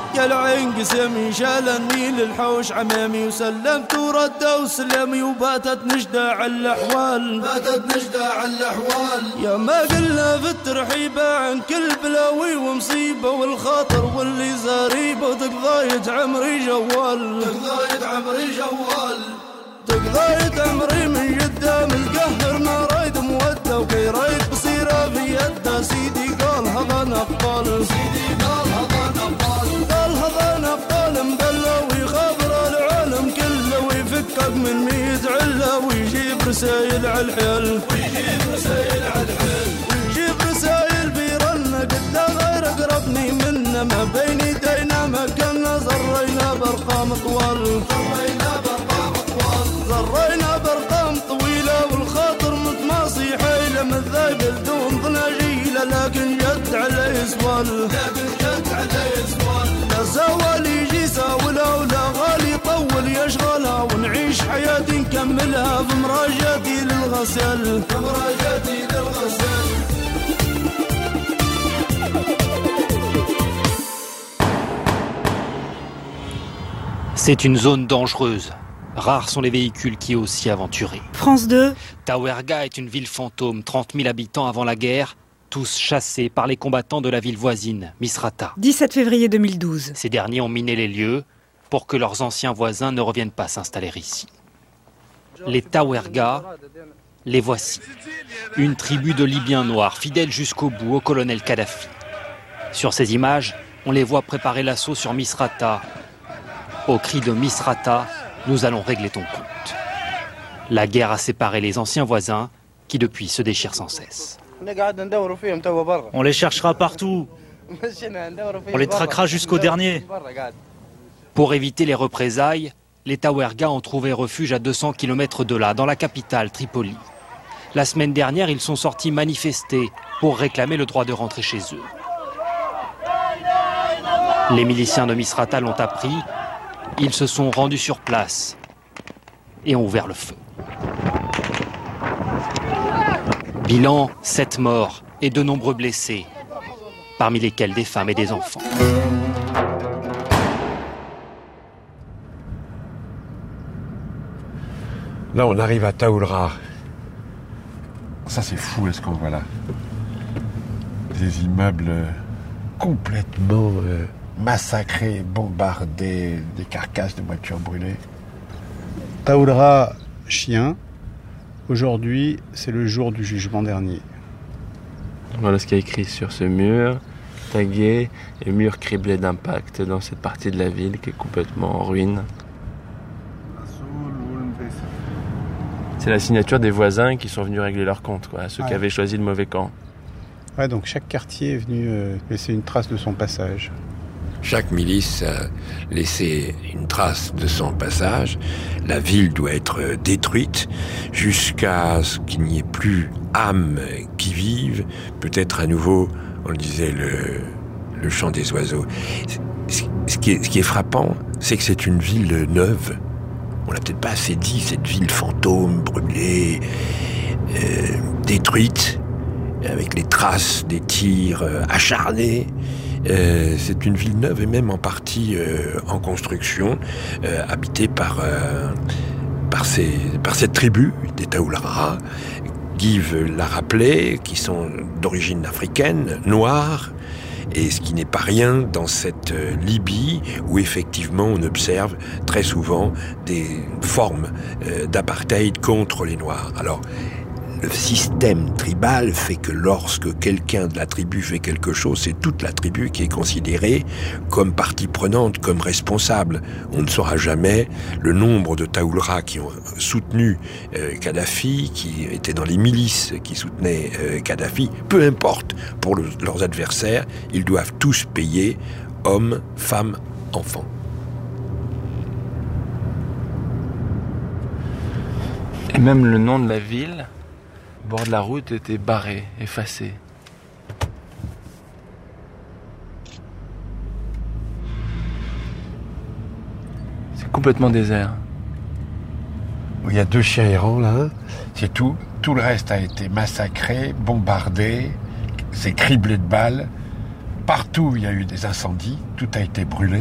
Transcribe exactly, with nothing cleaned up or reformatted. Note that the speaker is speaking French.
يا العين قسمي شال النيل الحوش عمامي وسلمت ورد وسلمي وباتت نجدع الأحوال باتت نجدع الأحوال يا ما قلنا في الترحيبة عن كل بلاوي ومصيبة والخاطر واللي زاريبة وتقضايت عمري جوال تقضايت عمري جوال تقضايت عمري من قدام القهر ما رايد مودة وكي رايد بصيرة في يده سيدي قال هذا نقبال سيدي قال هذا نقبال قال هذا نقبال مبلى ويخابر العالم كله ويفكك من ميت عله ويجيب رسايل على الحيل ويجيب رسايل على الحيل ويجيب رسايل بيرنا قد غير قربني منا ما بين يدينا ما كنا زرينا بارقام طوال زرينا بارقام طوال زرينا بارقام طويله والخاطر متماصي حيله متذاقل دون ضناجيله لكن جد عليه سوال لكن جد عليه سوال لا زوال يجي ساوله ولا غالي طول يشغلها ونعيش حياتي نكملها في مراجعتي للغسل في مراجعتي للغسل. C'est une zone dangereuse. Rares sont les véhicules qui osent s'y aventurer. France deux. Taouerga est une ville fantôme, trente mille habitants avant la guerre, tous chassés par les combattants de la ville voisine, Misrata. dix-sept février deux mille douze. Ces derniers ont miné les lieux pour que leurs anciens voisins ne reviennent pas s'installer ici. Les Taouerga, les voici. Une tribu de Libyens noirs, fidèles jusqu'au bout au colonel Kadhafi. Sur ces images, on les voit préparer l'assaut sur Misrata. Au cri de Misrata, nous allons régler ton compte. La guerre a séparé les anciens voisins qui depuis se déchirent sans cesse. On les cherchera partout. On les traquera jusqu'au dernier. Pour éviter les représailles, les Taouerga ont trouvé refuge à deux cents kilomètres de là, dans la capitale, Tripoli. La semaine dernière, ils sont sortis manifester pour réclamer le droit de rentrer chez eux. Les miliciens de Misrata l'ont appris. Ils se sont rendus sur place et ont ouvert le feu. Bilan, sept morts et de nombreux blessés, parmi lesquels des femmes et des enfants. Là, on arrive à Taoulra. Ça, c'est fou, ce qu'on voit là. Des immeubles complètement euh, massacrés, bombardés, des carcasses de voitures brûlées. Taoulra, chien. Aujourd'hui, c'est le jour du jugement dernier. Voilà ce qu'il y a écrit sur ce mur, tagué, et mur criblé d'impact dans cette partie de la ville qui est complètement en ruine. C'est la signature des voisins qui sont venus régler leur compte, quoi, ceux ouais. qui avaient choisi le mauvais camp. Ouais, donc chaque quartier est venu euh, laisser une trace de son passage. Chaque milice a laissé une trace de son passage. La ville doit être détruite jusqu'à ce qu'il n'y ait plus âme qui vive. Peut-être à nouveau, on le disait, le, le chant des oiseaux. Ce qui est, ce qui est frappant, c'est que c'est une ville neuve. On l'a peut-être pas assez dit, cette ville fantôme, brûlée, euh, détruite, avec les traces des tirs euh, acharnés. Euh, c'est une ville neuve et même en partie euh, en construction, euh, habitée par, euh, par, ces, par cette tribu des Taoulra. Guy l'a rappelé, qui sont d'origine africaine, noire, et ce qui n'est pas rien dans cette euh, Libye où effectivement on observe très souvent des formes euh, d'apartheid contre les Noirs. Alors, le système tribal fait que lorsque quelqu'un de la tribu fait quelque chose, c'est toute la tribu qui est considérée comme partie prenante, comme responsable. On ne saura jamais le nombre de Taoulra qui ont soutenu euh, Kadhafi, qui étaient dans les milices qui soutenaient euh, Kadhafi. Peu importe, pour le, leurs adversaires, ils doivent tous payer, hommes, femmes, enfants. Et même le nom de la ville, au bord de la route, était barré, effacé. C'est complètement désert. Il y a deux chiens errants là, c'est tout. Tout le reste a été massacré, bombardé, c'est criblé de balles. Partout il y a eu des incendies, tout a été brûlé.